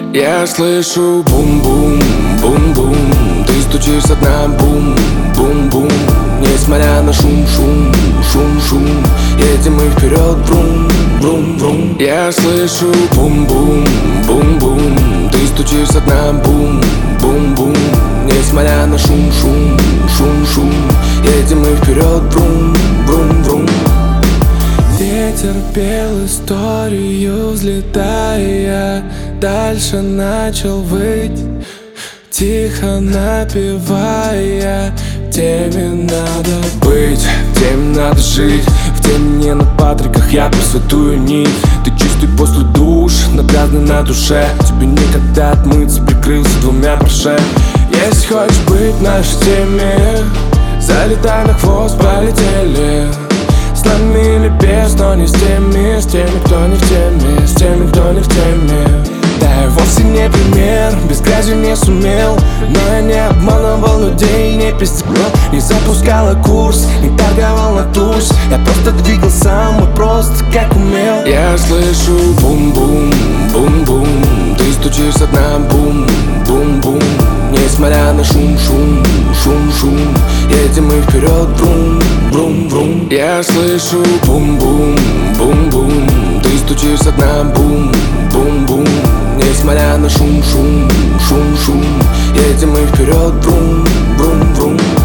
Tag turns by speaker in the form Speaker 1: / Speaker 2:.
Speaker 1: Я слышу бум-бум, бум-бум. Ты стучишь от дна, бум-бум-бум. Несмотря на шум-шум, шум-шум, едем мы вперед, брум-брум-брум. Я слышу бум-бум, бум-бум. Ты стучишь от дна, бум-бум-бум. Несмотря на шум-шум, шум-шум, едем мы вперед, брум-брум-брум. Ветер пел историю, взлетая, дальше начал выть, тихо напевая: в теме надо быть, в теме надо жить, в теме не на Патриках, я про святую нить. Ты чистый после душ, наградный на душе, тебе никогда отмыться, прикрылся двумя проше. Если хочешь быть в нашей теме, залетай на хвост, полетели. С нами или без, но не с теми кто не в теме, с теми, кто не в теме. Да, я вовсе не пример, без грязи не сумел, но я не обманывал людей, не пиздил, не запускала курс, не торговал на туз. Я просто двигал сам и просто как умел. Я слышу бум-бум, бум-бум. Ты стучишь от дна, бум-бум-бум. Несмотря на шум-шум, шум-шум, едем мы вперед, брум-брум-брум. Я слышу бум-бум, бум-бум. Ты стучишь от дна, бум-бум-бум. Несмотря на шум-шум, шум-шум, едем мы вперед, брум-брум-брум.